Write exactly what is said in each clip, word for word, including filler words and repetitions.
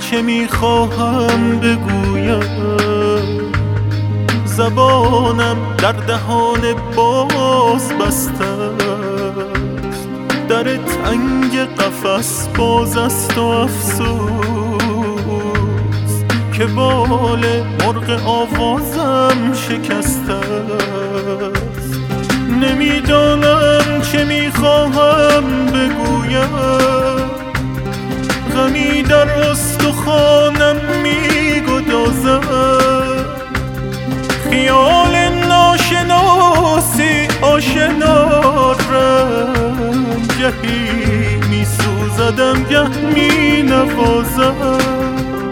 چه میخواهم بگویم، زبانم در دهان باز بسته است. در تنگ قفس باز است و افسوس که بال مرغ آوازم شکسته است. نمیدانم چه میخواهم بگویم، غمی در استخوانم میگدازد. خیال ناشناسی آشنا رم، گهی میسوزدم گه مینوازم.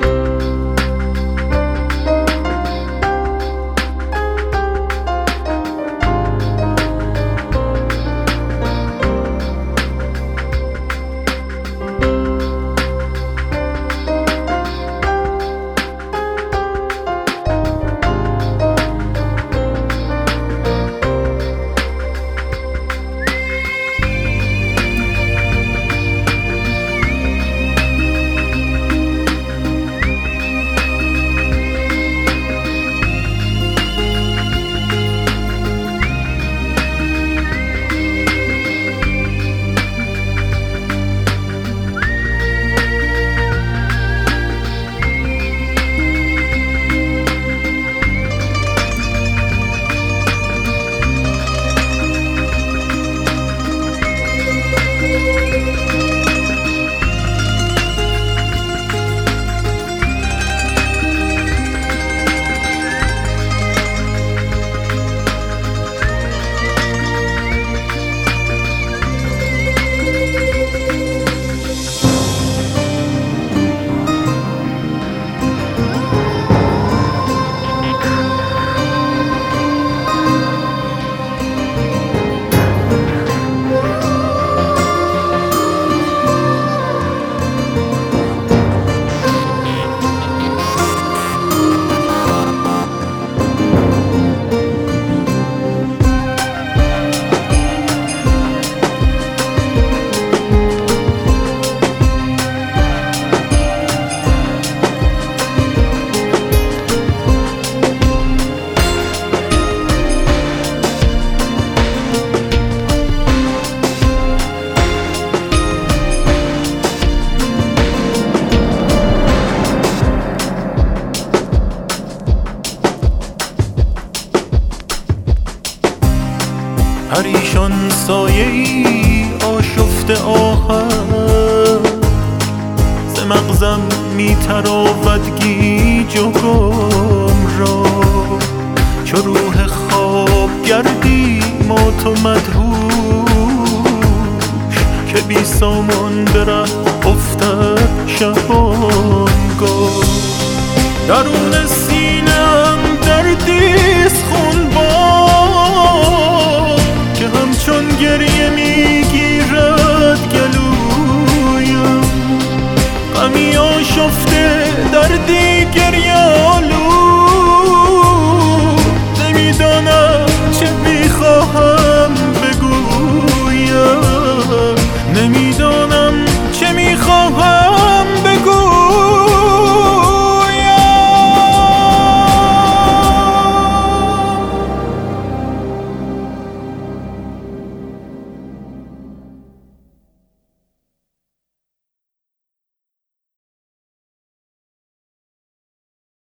پریشان سایه ای آشفته آهن، ز مغزم میتراود گیج و گم را. چو روح خواب گردی مات و مدهوش، که بی سامان به ره افتد شبانگاه. درون سینم دردیست خونبار، که همچون گریه میگیرد گلویم. غمی آشفته دردی گریه آلود،